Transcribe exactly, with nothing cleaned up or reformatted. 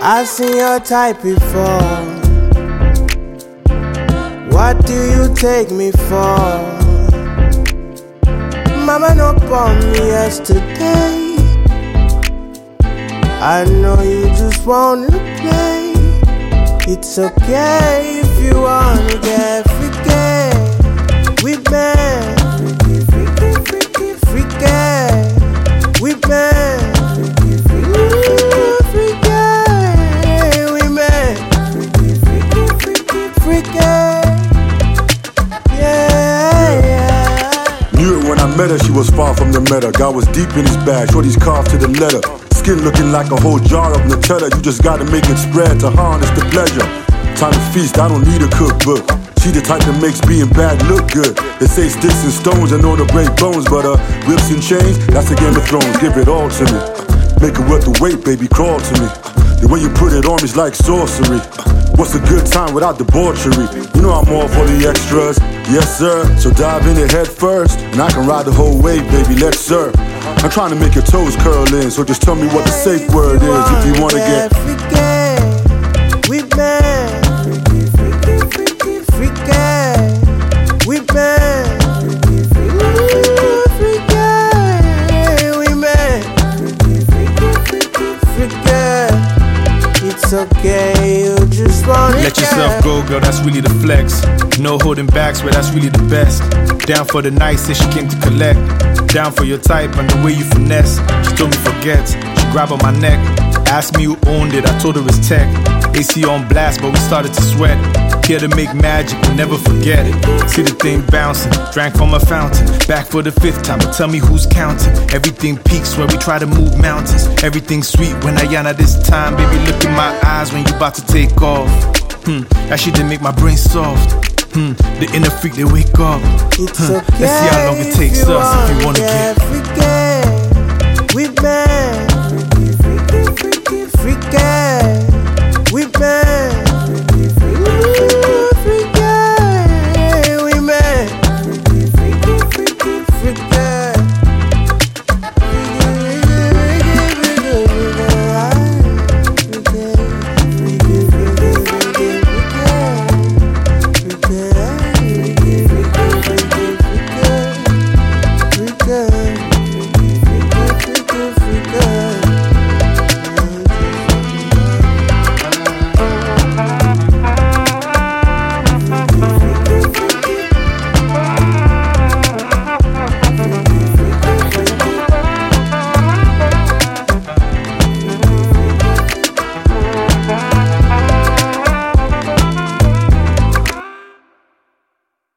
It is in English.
I've seen your type before. What do you take me for? Mama no born me yesterday. I know you just wanna play. It's okay if you wanna get freaky. We been freaky, freaky, freaky, freaky. We been freaky, freaky, freaky, freaky. We been freaky, freaky, freaky, freaky. Yeah, yeah. Knew it when I met her, she was far from the meta. God was deep in his bag, shorty's carved to the letter. Skin looking like a whole jar of Nutella. You just gotta make it spread to harness the pleasure. Time to feast, I don't need a cookbook. She the type that makes being bad look good. They say sticks and stones and know to break bones, but uh, whips and chains, that's a Game of Thrones. Give it all to me. Make it worth the wait, baby, crawl to me. The way you put it on me's like sorcery. What's a good time without debauchery? You know I'm all for the extras, yes sir. So dive in it head first, and I can ride the whole wave, baby, let's serve. I'm trying to make your toes curl in, so just tell me what the safe word is if you wanna get freaky. We been freaky, freaky, freaky, freaky. We been freaky, freaky, freaky. We been freaky, freaky, freaky, freaky. It's okay, you just wanna let yourself go, girl, that's really the flex. No holding backs, but that's really the best. Down for the night, said she came to collect. Down for your type and the way you finesse. She told me forget, she grabbed on my neck. Asked me who owned it, I told her it's tech. A C on blast, but we started to sweat. Here to make magic, we'll never forget it. See the thing bouncing, drank from a fountain. Back for the fifth time, but tell me who's counting. Everything peaks when we try to move mountains. Everything's sweet when I yana this time. Baby, look in my eyes when you about to take off. Hmm, that shit didn't make my brain soft. Hmm, the inner freak, they wake up. It's huh. okay. Let's see how long it takes us if you wanna get freaky.